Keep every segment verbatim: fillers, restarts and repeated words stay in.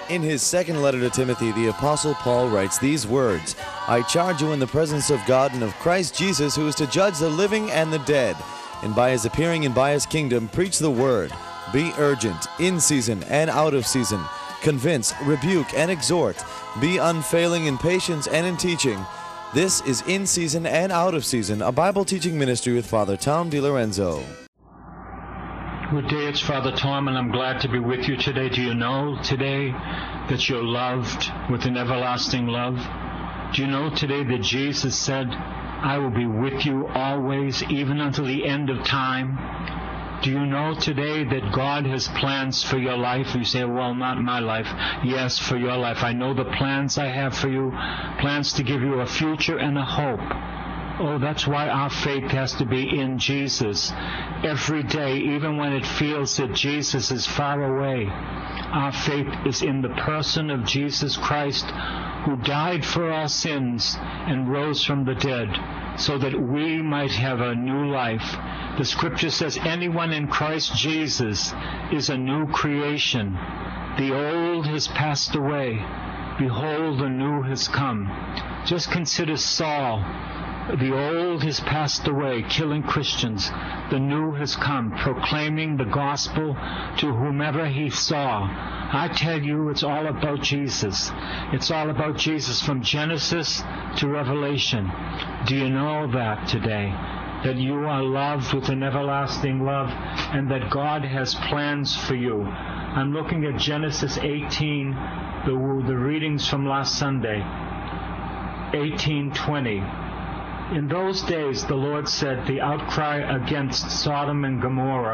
In his second letter to Timothy, the Apostle Paul writes these words, "I charge you in the presence of God and of Christ Jesus, who is to judge the living and the dead, and by his appearing and by his kingdom, preach the word. Be urgent, in season and out of season. Convince, rebuke, and exhort. Be unfailing in patience and in teaching." This is In Season and Out of Season, a Bible teaching ministry with Father Tom DiLorenzo. Good day, it's Father Tom, and I'm glad to be with you today. Do you know today that you're loved with an everlasting love? Do you know today that Jesus said, "I will be with you always, even until the end of time"? Do you know today that God has plans for your life? You say, "Well, not my life." Yes, for your life. I know the plans I have for you, plans to give you a future and a hope. Oh, that's why our faith has to be in Jesus. Every day, even when it feels that Jesus is far away, our faith is in the person of Jesus Christ, who died for our sins and rose from the dead, so that we might have a new life. The Scripture says anyone in Christ Jesus is a new creation. The old has passed away. Behold, the new has come. Just consider Saul. The old has passed away, killing Christians. The new has come, proclaiming the gospel to whomever he saw. I tell you, it's all about Jesus. It's all about Jesus from Genesis to Revelation. Do you know that today? That you are loved with an everlasting love, and that God has plans for you. I'm looking at Genesis eighteen, the, the readings from last Sunday, eighteen twenty. In those days, the Lord said, the outcry against Sodom and Gomorrah,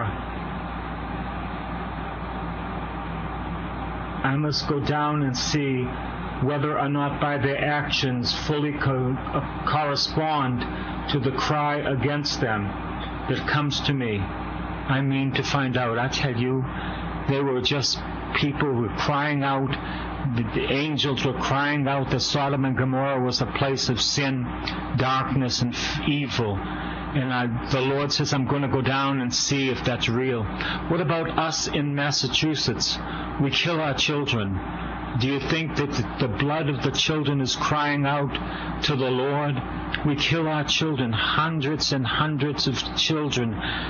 I must go down and see whether or not by their actions fully co- uh, correspond to the cry against them that comes to me. I mean to find out. I tell you, they were just people who were crying out. The, the angels were crying out that Sodom and Gomorrah was a place of sin, darkness, and f- evil. And I, the Lord says, I'm going to go down and see if that's real. What about us in Massachusetts? We kill our children. Do you think that the blood of the children is crying out to the Lord? We kill our children. Hundreds and hundreds of children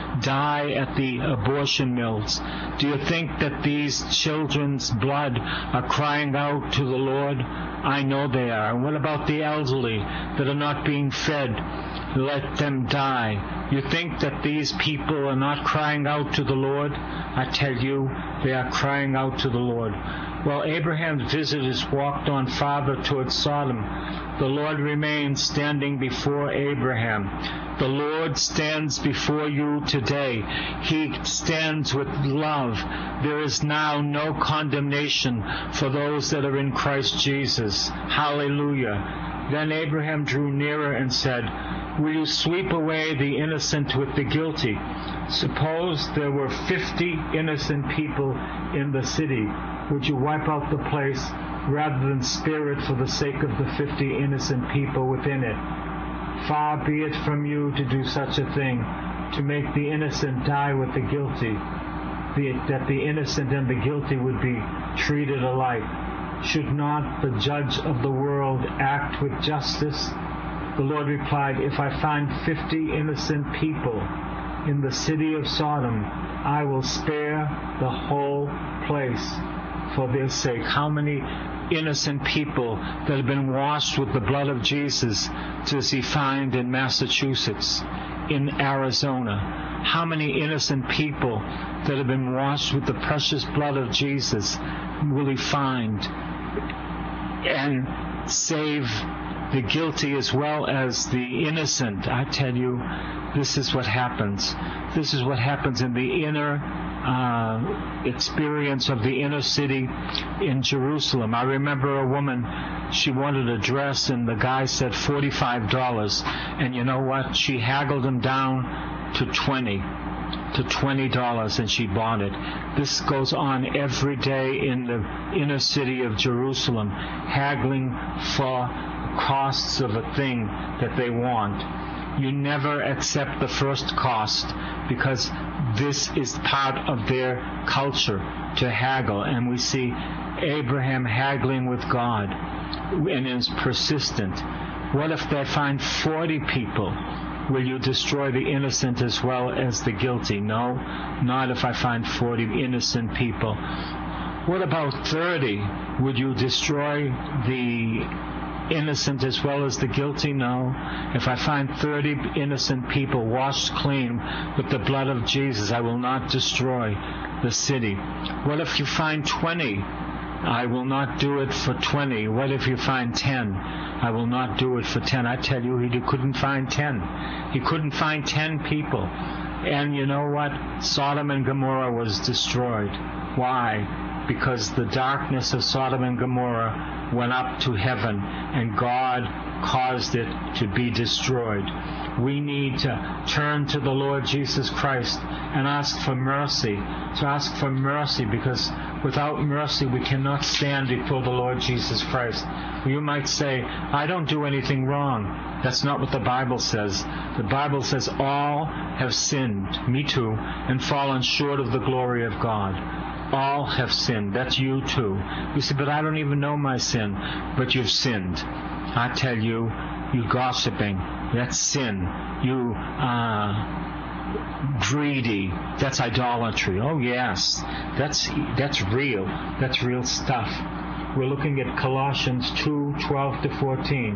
die at the abortion mills. Do you think that these children's blood are crying out to the Lord? I know they are. And what about the elderly that are not being fed? Let them die. You think that these people are not crying out to the Lord? I tell you, they are crying out to the Lord. While Abraham's visitors walked on farther towards Sodom, the Lord remained standing before Abraham. The Lord stands before you today. He stands with love. There is now no condemnation for those that are in Christ Jesus. Hallelujah. Then Abraham drew nearer and said, Will you sweep away the innocent with the guilty? Suppose there were fifty innocent people in the city. Would you wipe out the place rather than spare it for the sake of the fifty innocent people within it? Far be it from you to do such a thing, to make the innocent die with the guilty, be it that the innocent and the guilty would be treated alike. Should not the judge of the world act with justice? The Lord replied, If I find fifty innocent people in the city of Sodom, I will spare the whole place for their sake. How many innocent people that have been washed with the blood of Jesus does he find in Massachusetts, in Arizona? How many innocent people that have been washed with the precious blood of Jesus will he find and save the guilty as well as the innocent? I tell you, this is what happens. This is what happens in the inner uh, experience of the inner city in Jerusalem. I remember a woman, she wanted a dress and the guy said forty-five dollars. And you know what? She haggled him down to twenty to twenty dollars and she bought it. This goes on every day in the inner city of Jerusalem, haggling for costs of a thing that they want. You never accept the first cost, because this is part of their culture, to haggle. And we see Abraham haggling with God and is persistent. What if they find forty people? Will you destroy the innocent as well as the guilty? No, not if I find forty innocent people. What about thirty? Would you destroy the innocent as well as the guilty? No. If I find thirty innocent people washed clean with the blood of Jesus, I will not destroy the city. What if you find twenty? I will not do it for twenty. What if you find ten? I will not do it for ten. I tell you, he couldn't find ten. He couldn't find ten people. And you know what? Sodom and Gomorrah was destroyed. Why? Because the darkness of Sodom and Gomorrah went up to heaven, and God caused it to be destroyed. We need to turn to the Lord Jesus Christ and ask for mercy. To ask for mercy, because without mercy we cannot stand before the Lord Jesus Christ. You might say, I don't do anything wrong. That's not what the Bible says. The Bible says all have sinned, me too, and fallen short of the glory of God. All have sinned. That's you too. You say, but I don't even know my sin. But you've sinned. I tell you, you gossiping, that's sin. You uh, greedy, that's idolatry. Oh yes, that's that's real. That's real stuff. We're looking at Colossians two, twelve to fourteen.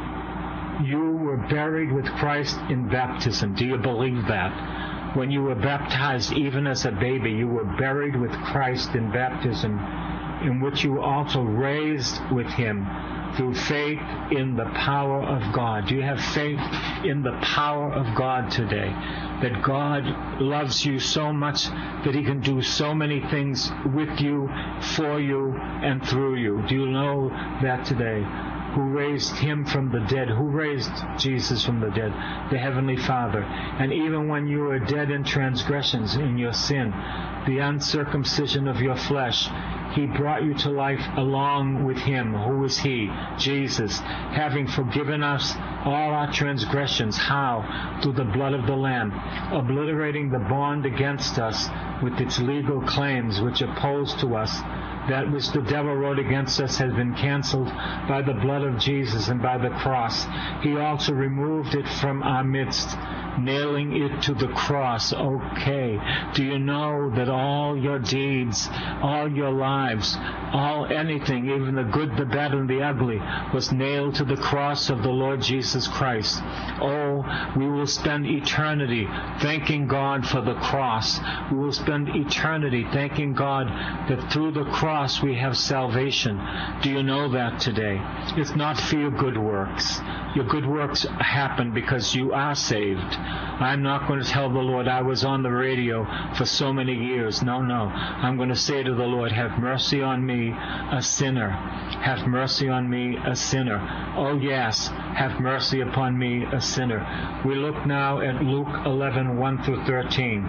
You were buried with Christ in baptism. Do you believe that? When you were baptized, even as a baby, you were buried with Christ in baptism, in which you were also raised with him through faith in the power of God. Do you have faith in the power of God today? That God loves you so much that he can do so many things with you, for you, and through you. Do you know that today? Who raised him from the dead? Who raised Jesus from the dead? The Heavenly Father. And even when you were dead in transgressions, in your sin, the uncircumcision of your flesh, he brought you to life along with him. Who is he? Jesus. Having forgiven us all our transgressions. How? Through the blood of the Lamb. Obliterating the bond against us with its legal claims which oppose to us. That which the devil wrote against us has been canceled by the blood of Jesus and by the cross. He also removed it from our midst, nailing it to the cross. Okay. Do you know that all your deeds, all your lives, all anything, even the good, the bad, and the ugly, was nailed to the cross of the Lord Jesus Christ? Oh, we will spend eternity thanking God for the cross. We will spend eternity thanking God that through the cross we have salvation. Do you know that today? It's not for your good works. Your good works happen because you are saved. I'm not going to tell the Lord I was on the radio for so many years. No, no. I'm going to say to the Lord, have mercy on me, a sinner. Have mercy on me, a sinner. Oh yes, have mercy upon me, a sinner. We look now at Luke eleven, one through thirteen.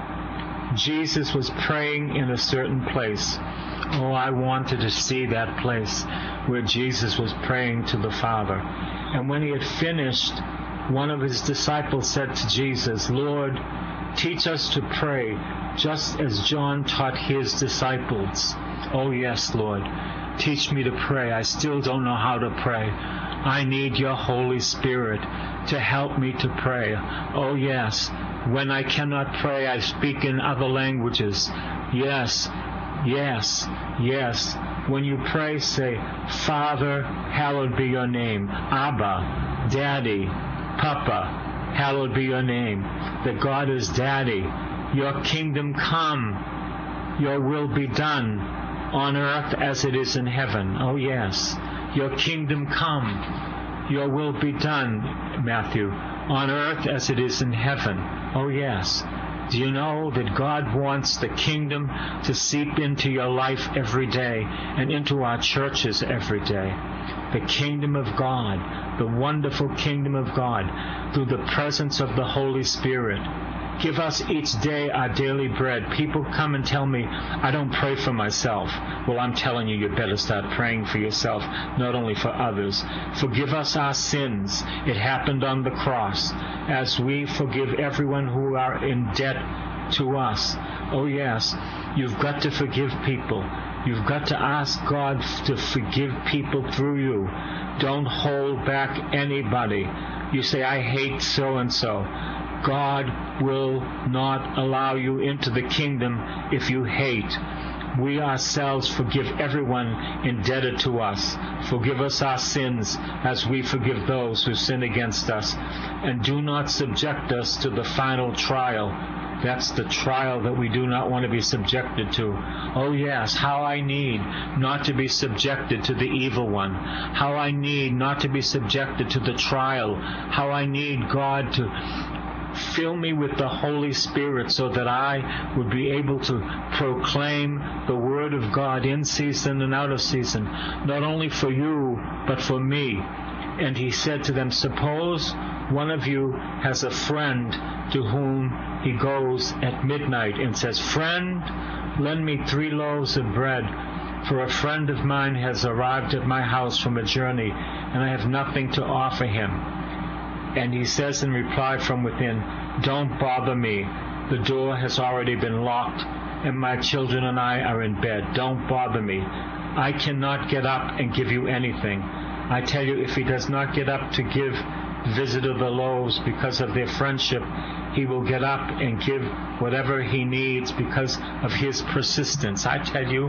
Jesus was praying in a certain place. Oh, I wanted to see that place where Jesus was praying to the Father. And when he had finished, one of his disciples said to Jesus, Lord, teach us to pray, just as John taught his disciples. Oh, yes, Lord. Teach me to pray. I still don't know how to pray. I need your Holy Spirit to help me to pray. Oh, yes. When I cannot pray, I speak in other languages. Yes. Yes, yes. When you pray, say, Father, hallowed be your name. Abba, Daddy, Papa, hallowed be your name. That God is Daddy. Your kingdom come. Your will be done on earth as it is in heaven. Oh, yes. Your kingdom come. Your will be done, Matthew, on earth as it is in heaven. Oh, yes. Do you know that God wants the kingdom to seep into your life every day and into our churches every day? The kingdom of God, the wonderful kingdom of God, through the presence of the Holy Spirit. Give us each day our daily bread. People come and tell me, I don't pray for myself. Well, I'm telling you, you better start praying for yourself, not only for others. Forgive us our sins. It happened on the cross. As we forgive everyone who are in debt to us. Oh yes, you've got to forgive people. You've got to ask God to forgive people through you. Don't hold back anybody. You say, I hate so-and-so. God will not allow you into the kingdom if you hate. We ourselves forgive everyone indebted to us. Forgive us our sins as we forgive those who sin against us. And do not subject us to the final trial. That's the trial that we do not want to be subjected to. Oh yes, how I need not to be subjected to the evil one. How I need not to be subjected to the trial. How I need God to fill me with the Holy Spirit so that I would be able to proclaim the Word of God in season and out of season, not only for you, but for me. And he said to them, suppose one of you has a friend to whom he goes at midnight and says, friend, lend me three loaves of bread, for a friend of mine has arrived at my house from a journey, and I have nothing to offer him. And he says in reply from within, don't bother me. The door has already been locked, and my children and I are in bed. Don't bother me. I cannot get up and give you anything. I tell you, if he does not get up to give visitor the loaves because of their friendship, he will get up and give whatever he needs because of his persistence. I tell you,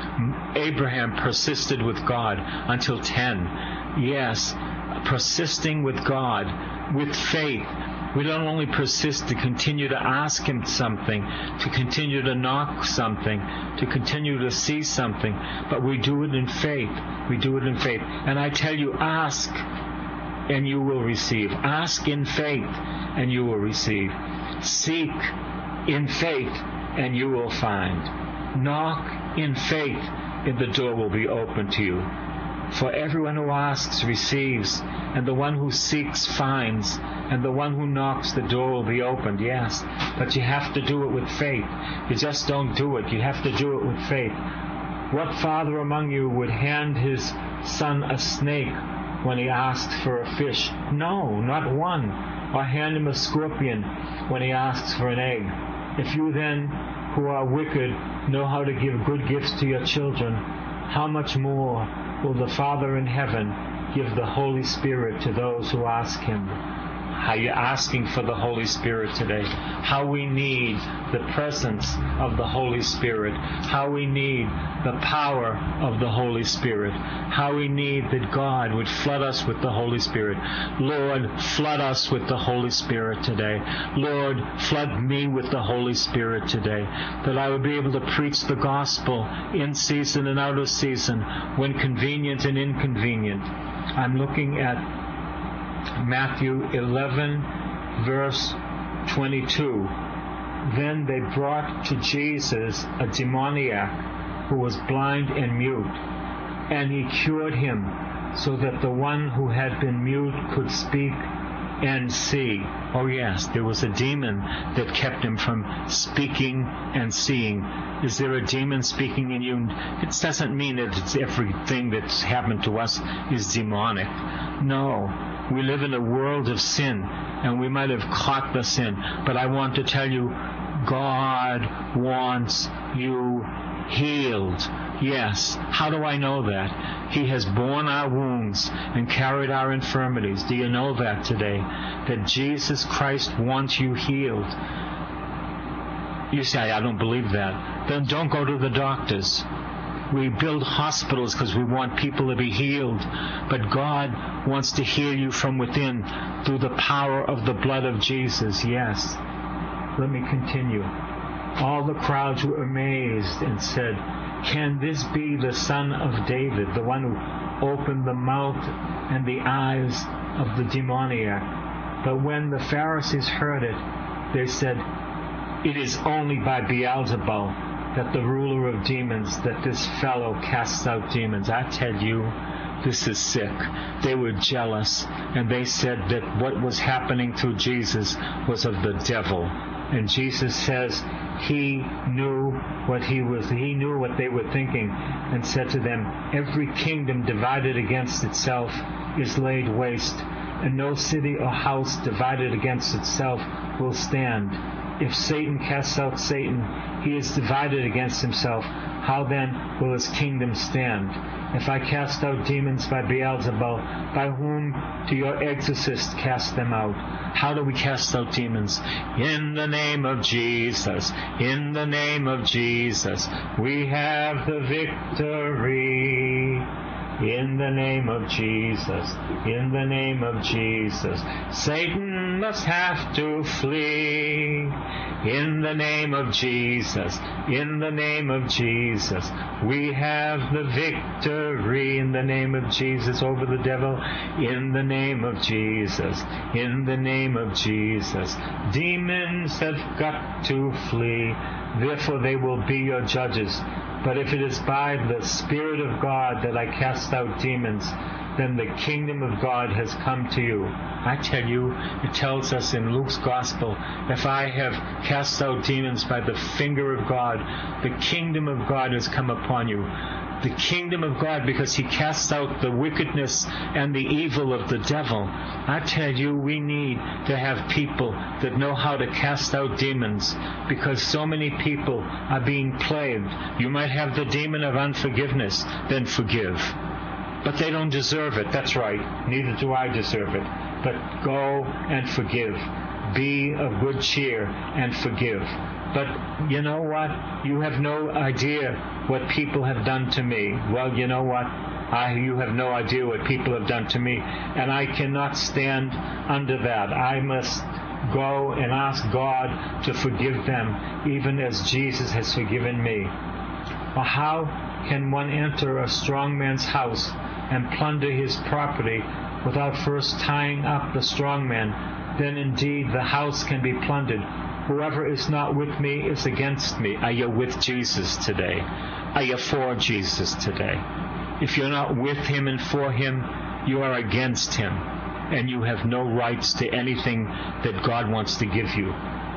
Abraham persisted with God until ten. Yes, persisting with God, with faith. We don't only persist to continue to ask him something, to continue to knock something, to continue to see something, but we do it in faith. We do it in faith. And I tell you, ask and you will receive. Ask in faith and you will receive. Seek in faith and you will find. Knock in faith and the door will be open to you. For everyone who asks receives, and the one who seeks finds, and the one who knocks, the door will be opened. Yes, but you have to do it with faith. You just don't do it. You have to do it with faith. What father among you would hand his son a snake when he asked for a fish? No, not one. Or hand him a scorpion when he asks for an egg. If you then, who are wicked, know how to give good gifts to your children, how much more will the Father in heaven give the Holy Spirit to those who ask him? How you're asking for the Holy Spirit today. How we need the presence of the Holy Spirit. How we need the power of the Holy Spirit. How we need that God would flood us with the Holy Spirit. Lord, flood us with the Holy Spirit today. Lord, flood me with the Holy Spirit today. That I would be able to preach the gospel in season and out of season, when convenient and inconvenient. I'm looking at Matthew eleven, verse twenty-two. Then they brought to Jesus a demoniac who was blind and mute, and he cured him, so that the one who had been mute could speak and see. Oh yes, there was a demon that kept him from speaking and seeing. Is there a demon speaking in you? It doesn't mean that it's everything that's happened to us is demonic. No. We live in a world of sin, and we might have caught the sin. But I want to tell you, God wants you healed. Yes. How do I know that? He has borne our wounds and carried our infirmities. Do you know that today? That Jesus Christ wants you healed. You say, I don't believe that. Then don't go to the doctors. We build hospitals because we want people to be healed. But God wants to heal you from within through the power of the blood of Jesus. Yes. Let me continue. All the crowds were amazed and said, can this be the Son of David, the one who opened the mouth and the eyes of the demoniac? But when the Pharisees heard it, they said, it is only by Beelzebul, that the ruler of demons, that this fellow casts out demons. I tell you, this is sick. They were jealous, and they said that what was happening through Jesus was of the devil. And Jesus says he knew what he was, he knew what they were thinking, and said to them, every kingdom divided against itself is laid waste, and no city or house divided against itself will stand. If Satan casts out Satan, he is divided against himself. How then will his kingdom stand? If I cast out demons by Beelzebul, by whom do your exorcists cast them out? How do we cast out demons? In the name of Jesus, in the name of Jesus, we have the victory. In the name of Jesus, in the name of Jesus, Satan must have to flee. In the name of Jesus, in the name of Jesus, we have the victory. In the name of Jesus over the devil, in the name of Jesus, in the name of Jesus, demons have got to flee. Therefore they will be your judges. But if it is by the Spirit of God that I cast out demons, then the kingdom of God has come to you. I tell you, it tells us in Luke's Gospel, if I have cast out demons by the finger of God, the kingdom of God has come upon you. The kingdom of God, because he casts out the wickedness and the evil of the devil. I tell you, we need to have people that know how to cast out demons, because so many people are being plagued. You might have the demon of unforgiveness, then forgive. But they don't deserve it. That's right. Neither do I deserve it. But go and forgive. Be of good cheer and forgive. But you know what? You have no idea what people have done to me. Well, you know what? I, you have no idea what people have done to me. And I cannot stand under that. I must go and ask God to forgive them, even as Jesus has forgiven me. Well, how can one enter a strong man's house and plunder his property without first tying up the strong man? Then indeed the house can be plundered. Whoever is not with me is against me. Are you with Jesus today? Are you for Jesus today? If you're not with him and for him, you are against him, and you have no rights to anything that God wants to give you.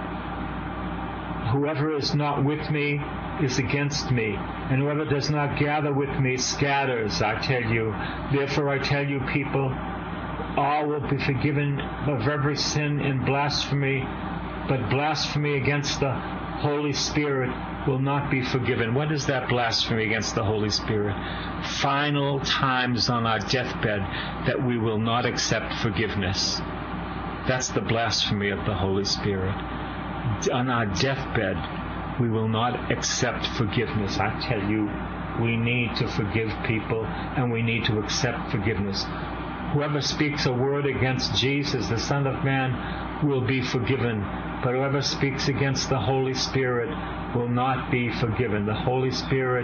Whoever is not with me is against me, and whoever does not gather with me scatters, I tell you. Therefore I tell you, people, all will be forgiven of every sin and blasphemy, but blasphemy against the Holy Spirit will not be forgiven. What is that blasphemy against the Holy Spirit? Final times on our deathbed that we will not accept forgiveness. That's the blasphemy of the Holy Spirit. On our deathbed, we will not accept forgiveness. I tell you, we need to forgive people, and we need to accept forgiveness. Whoever speaks a word against Jesus, the Son of Man, will be forgiven. But whoever speaks against the Holy Spirit will not be forgiven. The Holy Spirit,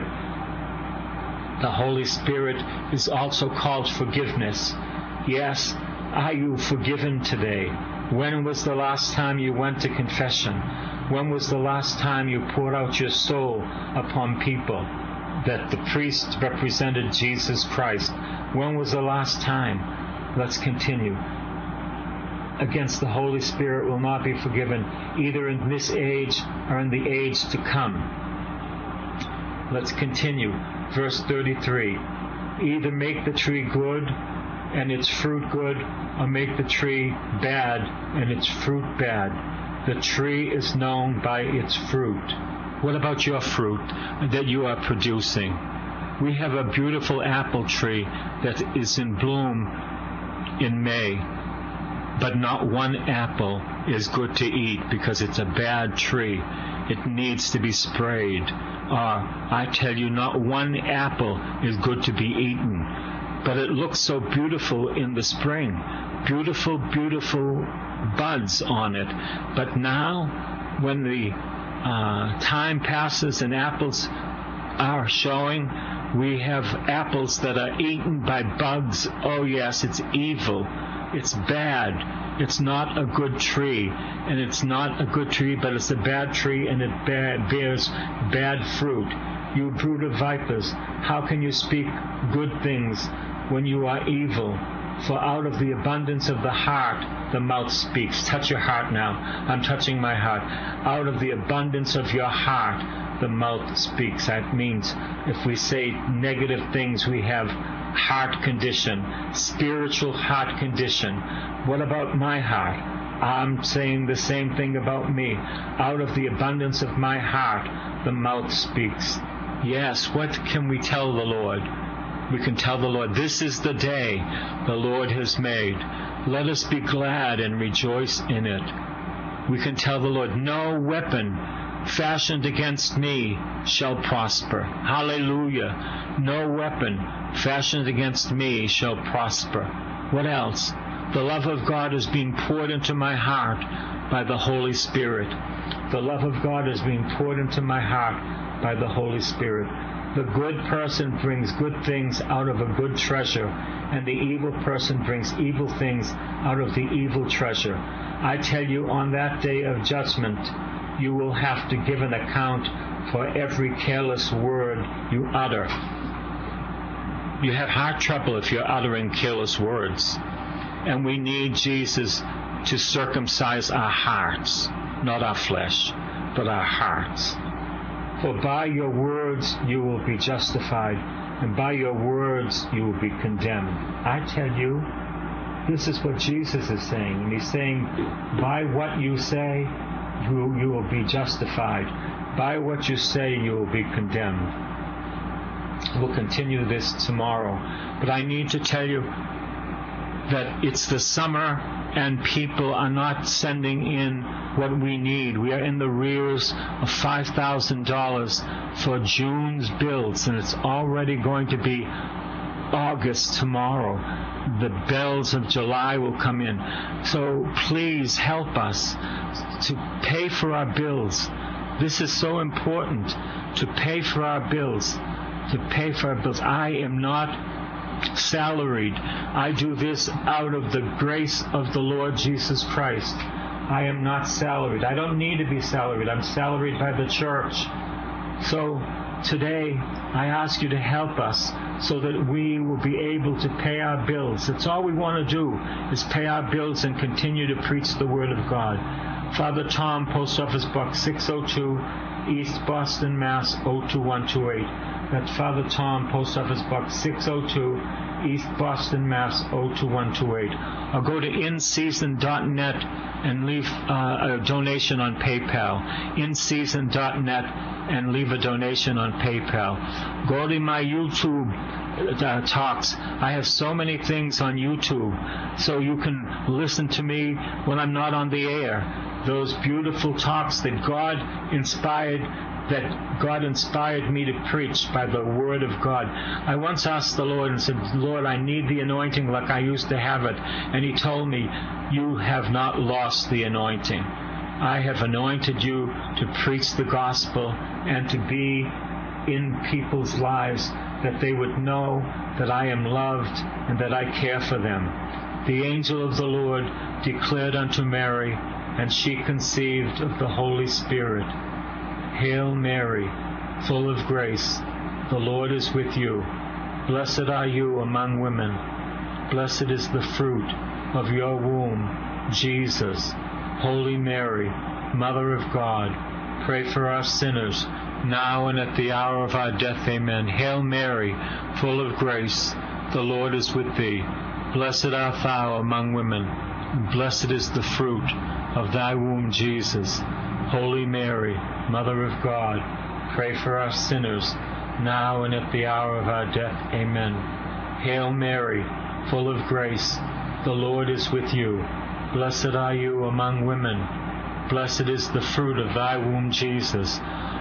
the Holy Spirit is also called forgiveness. Yes, are you forgiven today? When was the last time you went to confession? When was the last time you poured out your soul upon people that the priest represented Jesus Christ? When was the last time? Let's continue. Against the Holy Spirit will not be forgiven, either in this age or in the age to come. Let's continue. Verse thirty-three. Either make the tree good and its fruit good, or make the tree bad and its fruit bad. The tree is known by its fruit. What about your fruit that you are producing? We have a beautiful apple tree that is in bloom in May, but not one apple is good to eat because it's a bad tree. It needs to be sprayed. Or, I tell you, not one apple is good to be eaten. But it looks so beautiful in the spring. Beautiful, beautiful buds on it. But now, when the uh, time passes and apples are showing, we have apples that are eaten by bugs. Oh yes, it's evil. It's bad. It's not a good tree. And it's not a good tree, but it's a bad tree, and it ba- bears bad fruit. You brood of vipers, how can you speak good things when you are evil? For out of the abundance of the heart, the mouth speaks. Touch your heart now. I'm touching my heart. Out of the abundance of your heart, the mouth speaks. That means if we say negative things, we have heart condition, spiritual heart condition. What about my heart? I'm saying the same thing about me. Out of the abundance of my heart, the mouth speaks. Yes, what can we tell the Lord? We can tell the Lord, this is the day the Lord has made. Let us be glad and rejoice in it. We can tell the Lord, no weapon fashioned against me shall prosper. Hallelujah. No weapon fashioned against me shall prosper. What else? The love of God is being poured into my heart by the Holy Spirit. The love of God is being poured into my heart by the Holy Spirit. The good person brings good things out of a good treasure, and the evil person brings evil things out of the evil treasure. I tell you, on that day of judgment, you will have to give an account for every careless word you utter. You have heart trouble if you're uttering careless words. And we need Jesus to circumcise our hearts, not our flesh, but our hearts. For by your words you will be justified, and by your words you will be condemned. I tell you, this is what Jesus is saying. And he's saying, by what you say, you, you will be justified. By what you say, you will be condemned. We'll continue this tomorrow. But I need to tell you that it's the summer and people are not sending in what we need. We are in the rears of five thousand dollars for June's bills, and it's already going to be August tomorrow. The bills of July will come in. So please help us to pay for our bills. This is so important, to pay for our bills, to pay for our bills. I am not salaried. I do this out of the grace of the Lord Jesus Christ. I am not salaried. I don't need to be salaried. I'm salaried by the church. So today, I ask you to help us so that we will be able to pay our bills. That's all we want to do, is pay our bills and continue to preach the Word of God. Father Tom, Post Office Box six oh two, East Boston, Mass. oh two one two eight. That's Father Tom, Post Office Box six oh two, East Boston, Mass. oh two one two eight. Or go to in season dot net and leave uh, a donation on PayPal. in season dot net and leave a donation on PayPal. Go to my YouTube uh, talks. I have so many things on YouTube, so you can listen to me when I'm not on the air. Those beautiful talks that God inspired that God inspired me to preach by the Word of God. I once asked the Lord and said, Lord, I need the anointing like I used to have it. And He told me, you have not lost the anointing. I have anointed you to preach the gospel and to be in people's lives, that they would know that I am loved and that I care for them. The angel of the Lord declared unto Mary, and she conceived of the Holy Spirit. Hail Mary, full of grace, the Lord is with you. Blessed are you among women. Blessed is the fruit of your womb, Jesus. Holy Mary, Mother of God, pray for us sinners, now and at the hour of our death. Amen. Hail Mary, full of grace, the Lord is with thee. Blessed art thou among women, and blessed is the fruit of thy womb, Jesus. Holy Mary, Mother of God, pray for us sinners, now and at the hour of our death. Amen. Hail Mary, full of grace, the Lord is with you. Blessed are you among women. Blessed is the fruit of thy womb, Jesus.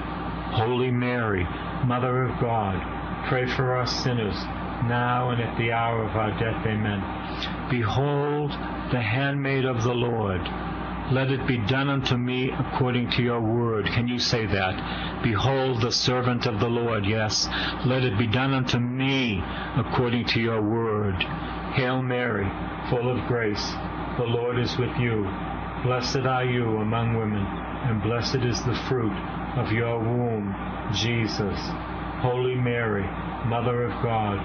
Holy Mary, Mother of God, pray for us sinners, now and at the hour of our death. Amen. Behold, the handmaid of the Lord. Let it be done unto me according to your word. Can you say that? Behold, the servant of the Lord. Yes. Let it be done unto me according to your word. Hail Mary, full of grace, the Lord is with you. Blessed are you among women, and blessed is the fruit of your womb, Jesus. Holy Mary, Mother of God,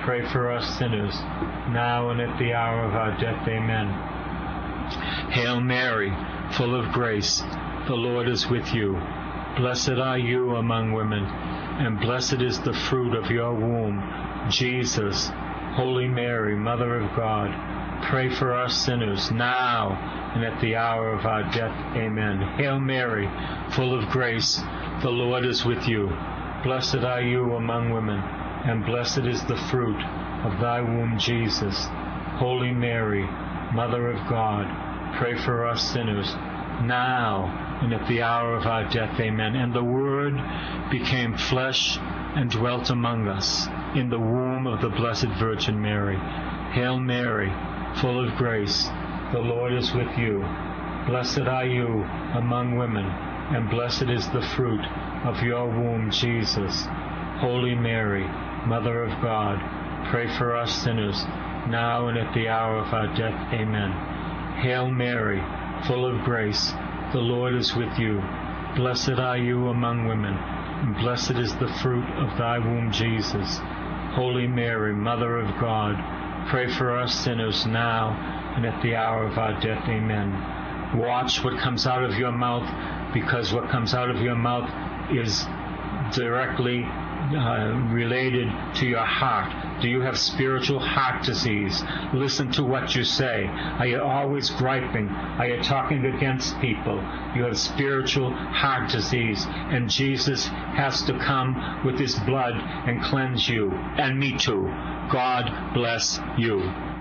pray for us sinners, now and at the hour of our death. Amen. Hail Mary, full of grace, the Lord is with you. Blessed are you among women, and blessed is the fruit of your womb, Jesus. Holy Mary, Mother of God, pray for us sinners, now and at the hour of our death. Amen. Hail Mary, full of grace, the Lord is with you. Blessed are you among women, and blessed is the fruit of thy womb, Jesus. Holy Mary, Mother of God, pray for us sinners, now and at the hour of our death. Amen. And the Word became flesh and dwelt among us in the womb of the Blessed Virgin Mary. Hail Mary, full of grace, the Lord is with you. Blessed are you among women, and blessed is the fruit of your womb, Jesus. Holy Mary, Mother of God, pray for us sinners, now and at the hour of our death. Amen. Hail Mary, full of grace, the Lord is with you. Blessed are you among women, and blessed is the fruit of thy womb, Jesus. Holy Mary, Mother of God, pray for us sinners now and at the hour of our death. Amen. Watch what comes out of your mouth, because what comes out of your mouth is directly uh, related to your heart. Do you have spiritual heart disease? Listen to what you say. Are you always griping? Are you talking against people? You have spiritual heart disease, and Jesus has to come with his blood and cleanse you, and me too. God bless you.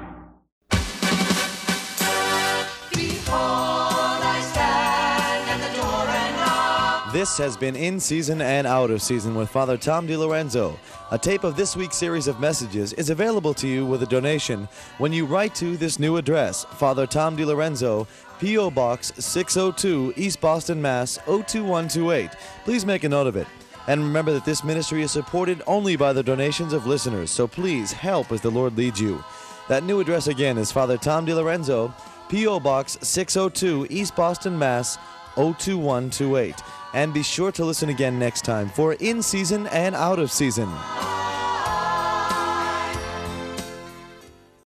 This has been In Season and Out of Season with Father Tom DiLorenzo. A tape of this week's series of messages is available to you with a donation when you write to this new address, Father Tom DiLorenzo, P O. Box six oh two, East Boston, Mass. oh two one two eight. Please make a note of it. And remember that this ministry is supported only by the donations of listeners, so please help as the Lord leads you. That new address again is Father Tom DiLorenzo, P O. Box six oh two, East Boston, Mass. oh two one two eight. And be sure to listen again next time for In Season and Out of Season.